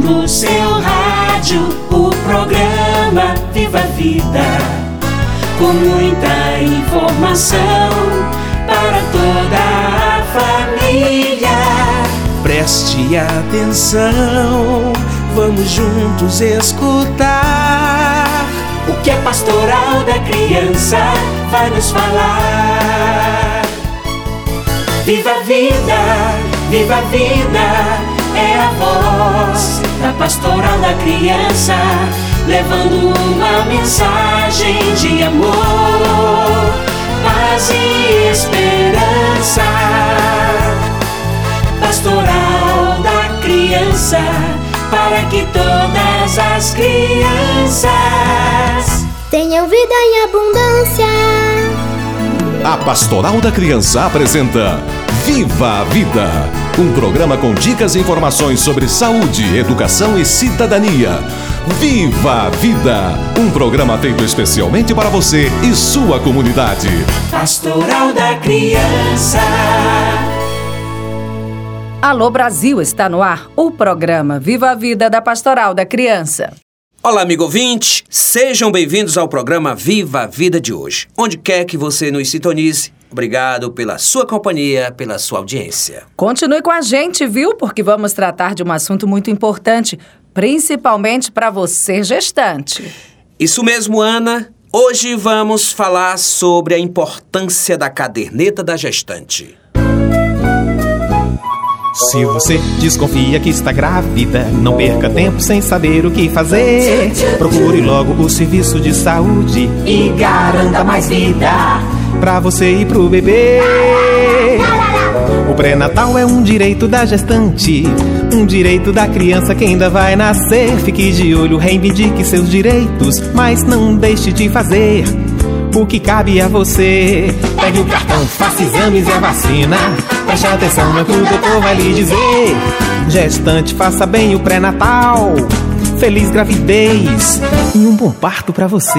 No seu rádio, o programa Viva a Vida, com muita informação para toda a família. Preste atenção, vamos juntos escutar o que a Pastoral da Criança vai nos falar. Viva a vida, viva a vida, é a voz da Pastoral da Criança, levando uma mensagem de amor, paz e esperança. Pastoral da Criança, para que todas as crianças tenham vida em abundância. A Pastoral da Criança apresenta Viva a Vida, um programa com dicas e informações sobre saúde, educação e cidadania. Viva a Vida, um programa feito especialmente para você e sua comunidade. Pastoral da Criança. Alô Brasil, está no ar o programa Viva a Vida da Pastoral da Criança. Olá, amigo ouvinte, sejam bem-vindos ao programa Viva a Vida de hoje. Onde quer que você nos sintonize, obrigado pela sua companhia, pela sua audiência. Continue com a gente, viu? Porque vamos tratar de um assunto muito importante, principalmente para você gestante. Isso mesmo, Ana. Hoje vamos falar sobre a importância da caderneta da gestante. Se você desconfia que está grávida, não perca tempo sem saber o que fazer. Procure logo o serviço de saúde e garanta mais vida pra você e pro bebê. O pré-natal é um direito da gestante, um direito da criança que ainda vai nascer. Fique de olho, reivindique seus direitos, mas não deixe de fazer o que cabe a você. Pegue o cartão, faça exames e a vacina. Preste atenção no que o doutor vai lhe dizer. Gestante, faça bem o pré-natal. Feliz gravidez e um bom parto pra você.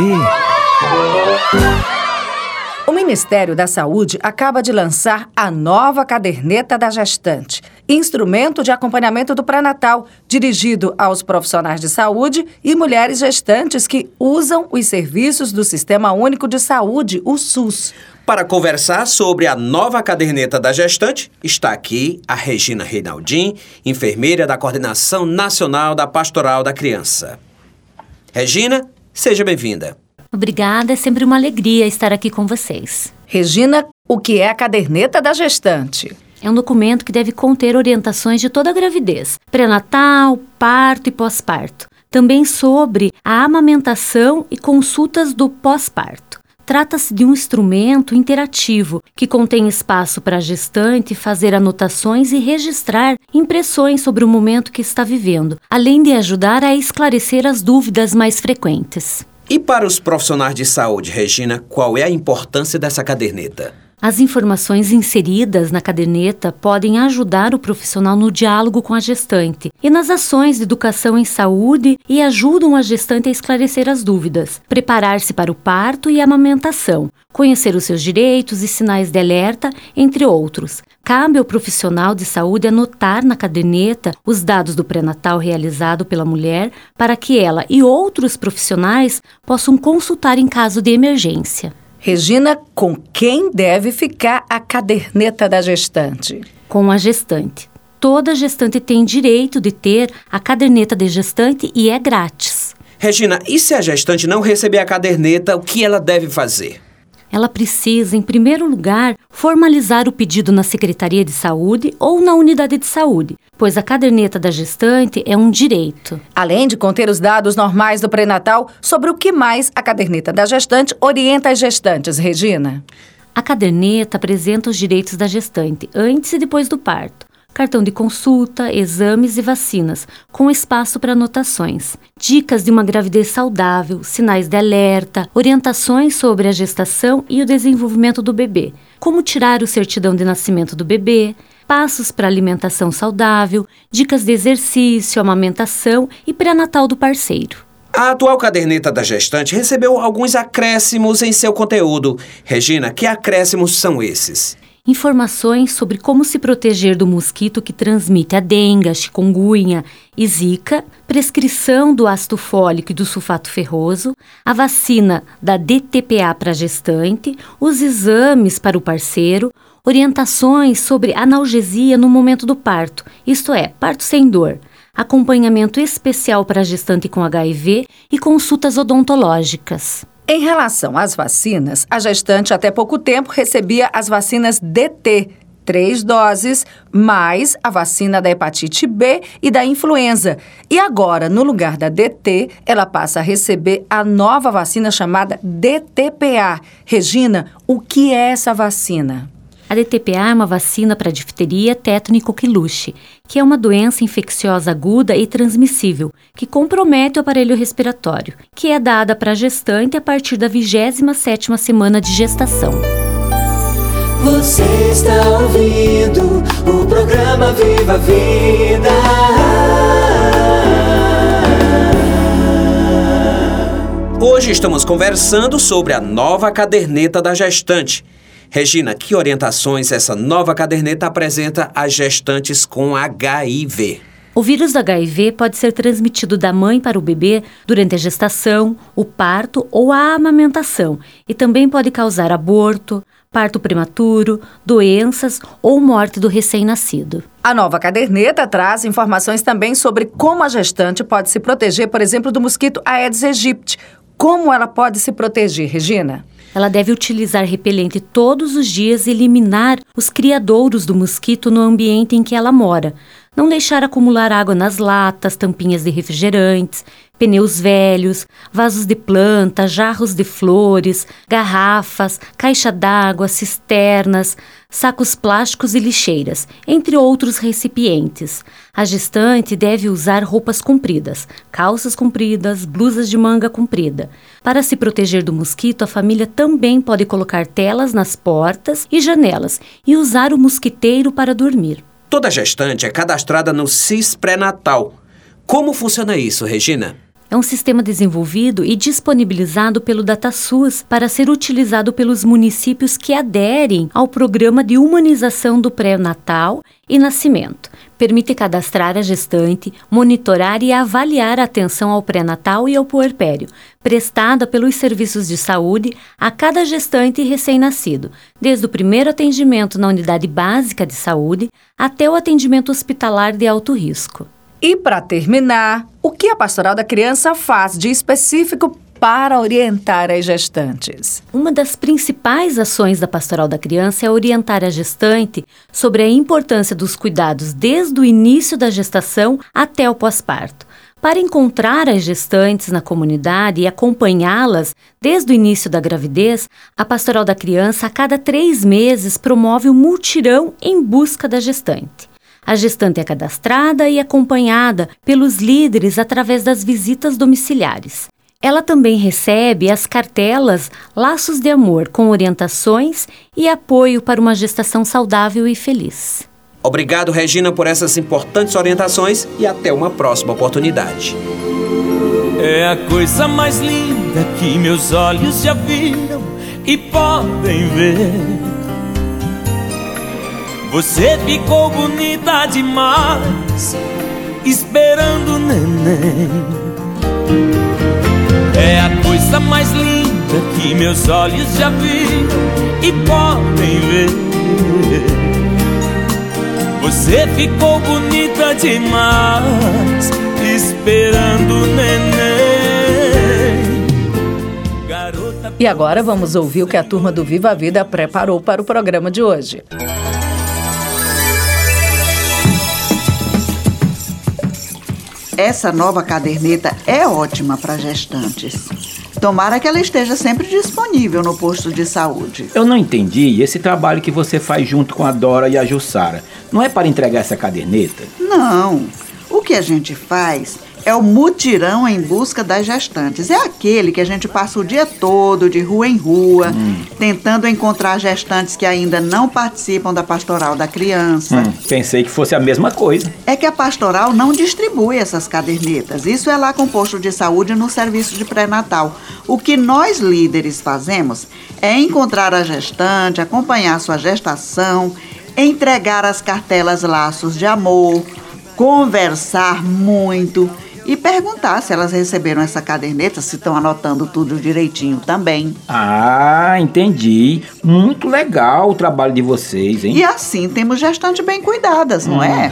O Ministério da Saúde acaba de lançar a nova caderneta da gestante, instrumento de acompanhamento do pré-natal, dirigido aos profissionais de saúde e mulheres gestantes que usam os serviços do Sistema Único de Saúde, o SUS. Para conversar sobre a nova caderneta da gestante, está aqui a Regina Reinaldin, enfermeira da Coordenação Nacional da Pastoral da Criança. Regina, seja bem-vinda. Obrigada, é sempre uma alegria estar aqui com vocês. Regina, o que é a caderneta da gestante? É um documento que deve conter orientações de toda a gravidez, pré-natal, parto e pós-parto. Também sobre a amamentação e consultas do pós-parto. Trata-se de um instrumento interativo que contém espaço para a gestante fazer anotações e registrar impressões sobre o momento que está vivendo, além de ajudar a esclarecer as dúvidas mais frequentes. E para os profissionais de saúde, Regina, qual é a importância dessa caderneta? As informações inseridas na caderneta podem ajudar o profissional no diálogo com a gestante e nas ações de educação em saúde e ajudam a gestante a esclarecer as dúvidas, preparar-se para o parto e a amamentação, conhecer os seus direitos e sinais de alerta, entre outros. Cabe ao profissional de saúde anotar na caderneta os dados do pré-natal realizado pela mulher para que ela e outros profissionais possam consultar em caso de emergência. Regina, com quem deve ficar a caderneta da gestante? Com a gestante. Toda gestante tem direito de ter a caderneta de gestante e é grátis. Regina, e se a gestante não receber a caderneta, o que ela deve fazer? Ela precisa, em primeiro lugar, formalizar o pedido na Secretaria de Saúde ou na Unidade de Saúde, pois a caderneta da gestante é um direito. Além de conter os dados normais do pré-natal, sobre o que mais a caderneta da gestante orienta as gestantes, Regina? A caderneta apresenta os direitos da gestante antes e depois do parto. Cartão de consulta, exames e vacinas, com espaço para anotações. Dicas de uma gravidez saudável, sinais de alerta, orientações sobre a gestação e o desenvolvimento do bebê. Como tirar o certidão de nascimento do bebê, passos para alimentação saudável, dicas de exercício, amamentação e pré-natal do parceiro. A atual caderneta da gestante recebeu alguns acréscimos em seu conteúdo. Regina, que acréscimos são esses? informações sobre como se proteger do mosquito que transmite a dengue, a chikungunya e zika, prescrição do ácido fólico e do sulfato ferroso, a vacina da DTPA para gestante, os exames para o parceiro, orientações sobre analgesia no momento do parto, isto é, parto sem dor, acompanhamento especial para gestante com HIV e consultas odontológicas. Em relação às vacinas, a gestante até pouco tempo recebia as vacinas DT, 3 doses, mais a vacina da hepatite B e da influenza. E agora, no lugar da DT, ela passa a receber a nova vacina chamada DTPA. Regina, o que é essa vacina? A DTPA é uma vacina para difteria, tétano e coqueluche, que é uma doença infecciosa aguda e transmissível, que compromete o aparelho respiratório, que é dada para a gestante a partir da 27ª semana de gestação. Você está ouvindo o programa Viva a Vida. Hoje estamos conversando sobre a nova caderneta da gestante. Regina, que orientações essa nova caderneta apresenta às gestantes com HIV? O vírus do HIV pode ser transmitido da mãe para o bebê durante a gestação, o parto ou a amamentação e também pode causar aborto, parto prematuro, doenças ou morte do recém-nascido. A nova caderneta traz informações também sobre como a gestante pode se proteger, por exemplo, do mosquito Aedes aegypti. Como ela pode se proteger, Regina? Ela deve utilizar repelente todos os dias e eliminar os criadouros do mosquito no ambiente em que ela mora. Não deixar acumular água nas latas, tampinhas de refrigerantes, pneus velhos, vasos de planta, jarros de flores, garrafas, caixa d'água, cisternas, sacos plásticos e lixeiras, entre outros recipientes. A gestante deve usar roupas compridas, calças compridas, blusas de manga comprida. Para se proteger do mosquito, a família também pode colocar telas nas portas e janelas e usar o mosquiteiro para dormir. Toda gestante é cadastrada no SIS pré-natal. Como funciona isso, Regina? É um sistema desenvolvido e disponibilizado pelo DataSUS para ser utilizado pelos municípios que aderem ao programa de humanização do pré-natal e nascimento. Permite cadastrar a gestante, monitorar e avaliar a atenção ao pré-natal e ao puerpério, prestada pelos serviços de saúde a cada gestante recém-nascido, desde o primeiro atendimento na unidade básica de saúde até o atendimento hospitalar de alto risco. E para terminar, o que a Pastoral da Criança faz de específico para orientar as gestantes? Uma das principais ações da Pastoral da Criança é orientar a gestante sobre a importância dos cuidados desde o início da gestação até o pós-parto. Para encontrar as gestantes na comunidade e acompanhá-las desde o início da gravidez, a Pastoral da Criança, a cada 3 meses, promove um mutirão em busca da gestante. A gestante é cadastrada e acompanhada pelos líderes através das visitas domiciliares. Ela também recebe as cartelas Laços de Amor, com orientações e apoio para uma gestação saudável e feliz. Obrigado, Regina, por essas importantes orientações e até uma próxima oportunidade. É a coisa mais linda que meus olhos já viram e podem ver. Você ficou bonita demais, esperando o neném. É a coisa mais linda que meus olhos já viram e podem ver. Você ficou bonita demais, esperando o neném. Garota... E agora vamos ouvir o que a turma do Viva a Vida preparou para o programa de hoje. Essa nova caderneta é ótima para gestantes. Tomara que ela esteja sempre disponível no posto de saúde. Eu não entendi esse trabalho que você faz junto com a Dora e a Jussara. Não é para entregar essa caderneta? Não. O que a gente faz é o mutirão em busca das gestantes. É aquele que a gente passa o dia todo, de rua em rua, tentando encontrar gestantes que ainda não participam da pastoral da criança. Pensei que fosse a mesma coisa. É que a pastoral não distribui essas cadernetas. Isso é lá com o posto de saúde no serviço de pré-natal. O que nós líderes fazemos é encontrar a gestante, acompanhar sua gestação, entregar as cartelas Laços de Amor, conversar muito e perguntar se elas receberam essa caderneta, se estão anotando tudo direitinho também. Ah, entendi. Muito legal o trabalho de vocês, hein? E assim temos gestantes bem cuidadas, não é?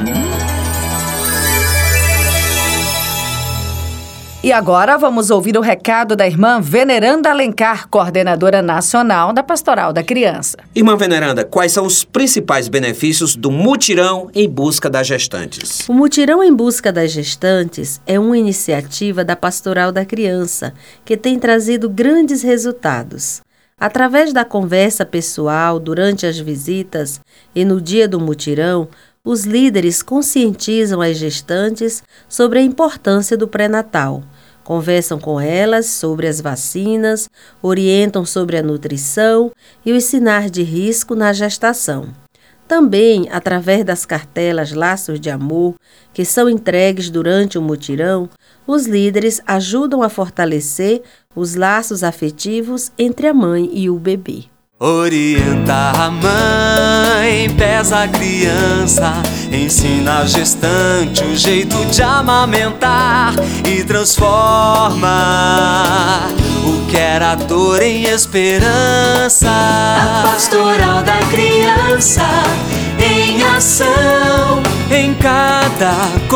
E agora vamos ouvir o recado da irmã Veneranda Alencar, coordenadora nacional da Pastoral da Criança. Irmã Veneranda, quais são os principais benefícios do mutirão em busca das gestantes? O Mutirão em Busca das Gestantes é uma iniciativa da Pastoral da Criança que tem trazido grandes resultados. Através da conversa pessoal, durante as visitas e no dia do mutirão, os líderes conscientizam as gestantes sobre a importância do pré-natal. Conversam com elas sobre as vacinas, orientam sobre a nutrição e os sinais de risco na gestação. Também, através das cartelas Laços de Amor, que são entregues durante o mutirão, os líderes ajudam a fortalecer os laços afetivos entre a mãe e o bebê. Orienta a mãe, pesa a criança, ensina a gestante o jeito de amamentar e transforma o que era dor em esperança. A Pastoral da Criança em ação em cada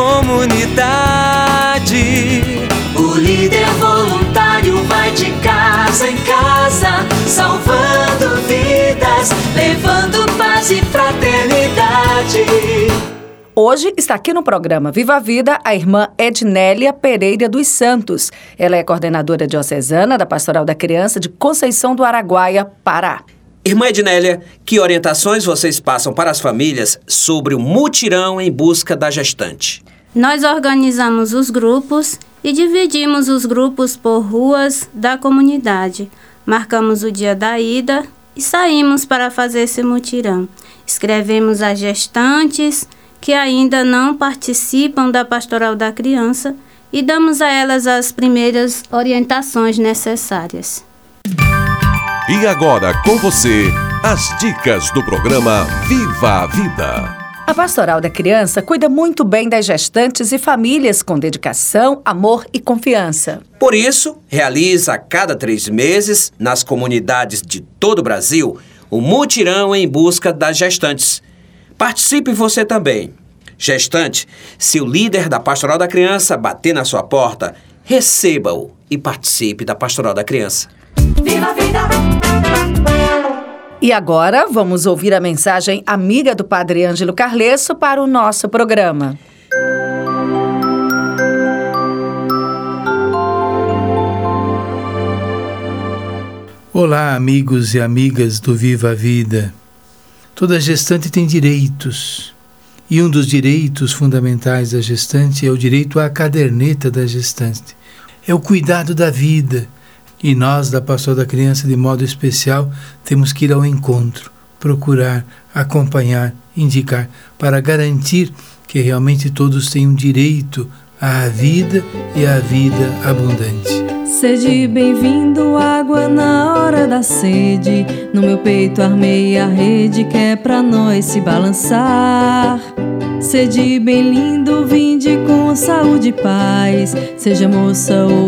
comunidade. O líder voluntário vai de casa em casa, salvando vidas, levando paz e fraternidade. Hoje está aqui no programa Viva a Vida a irmã Ednélia Pereira dos Santos. Ela é coordenadora diocesana da Pastoral da Criança de Conceição do Araguaia, Pará. Irmã Ednélia, que orientações vocês passam para as famílias sobre o mutirão em busca da gestante? Nós organizamos os grupos e dividimos os grupos por ruas da comunidade. Marcamos o dia da ida e saímos para fazer esse mutirão. Escrevemos as gestantes que ainda não participam da Pastoral da Criança e damos a elas as primeiras orientações necessárias. E agora com você, as dicas do programa Viva a Vida. A Pastoral da Criança cuida muito bem das gestantes e famílias com dedicação, amor e confiança. Por isso, realiza a cada 3 meses, nas comunidades de todo o Brasil, o mutirão em busca das gestantes. Participe você também. Gestante, se o líder da Pastoral da Criança bater na sua porta, receba-o e participe da Pastoral da Criança. Viva a vida! E agora vamos ouvir a mensagem amiga do Padre Ângelo Carlesso para o nosso programa. Olá, amigos e amigas do Viva a Vida. Toda gestante tem direitos. E um dos direitos fundamentais da gestante é o direito à caderneta da gestante. É o cuidado da vida. E nós, da Pastoral da Criança, de modo especial, temos que ir ao encontro, procurar, acompanhar, indicar, para garantir que realmente todos tenham direito à vida e à vida abundante. Sede bem-vindo, água na hora da sede. No meu peito armei a rede que é pra nós se balançar. Sede bem lindo, vinde com saúde e paz. Seja moça ou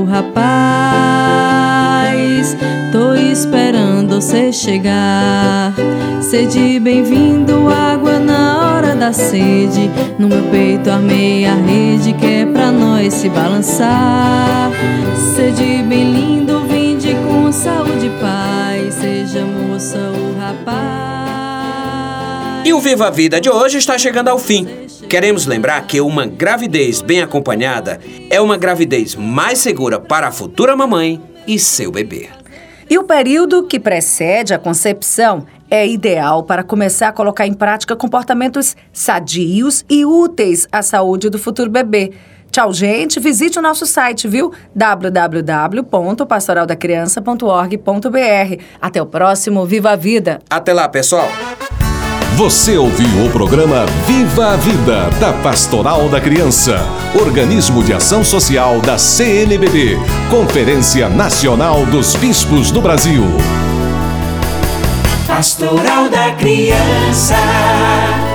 rapaz, tô esperando você chegar. Sede bem-vindo, água na hora da sede. No meu peito armei a rede que é pra nós se balançar. Sede bem lindo, vinde com saúde e paz. Seja moça ou rapaz. E o Viva a Vida de hoje está chegando ao fim. Queremos lembrar que uma gravidez bem acompanhada é uma gravidez mais segura para a futura mamãe e seu bebê. E o período que precede a concepção é ideal para começar a colocar em prática comportamentos sadios e úteis à saúde do futuro bebê. Tchau, gente. Visite o nosso site, viu? www.pastoraldacriança.org.br. Até o próximo Viva a Vida. Até lá, pessoal. Você ouviu o programa Viva a Vida, da Pastoral da Criança, organismo de ação social da CNBB, Conferência Nacional dos Bispos do Brasil. Pastoral da Criança.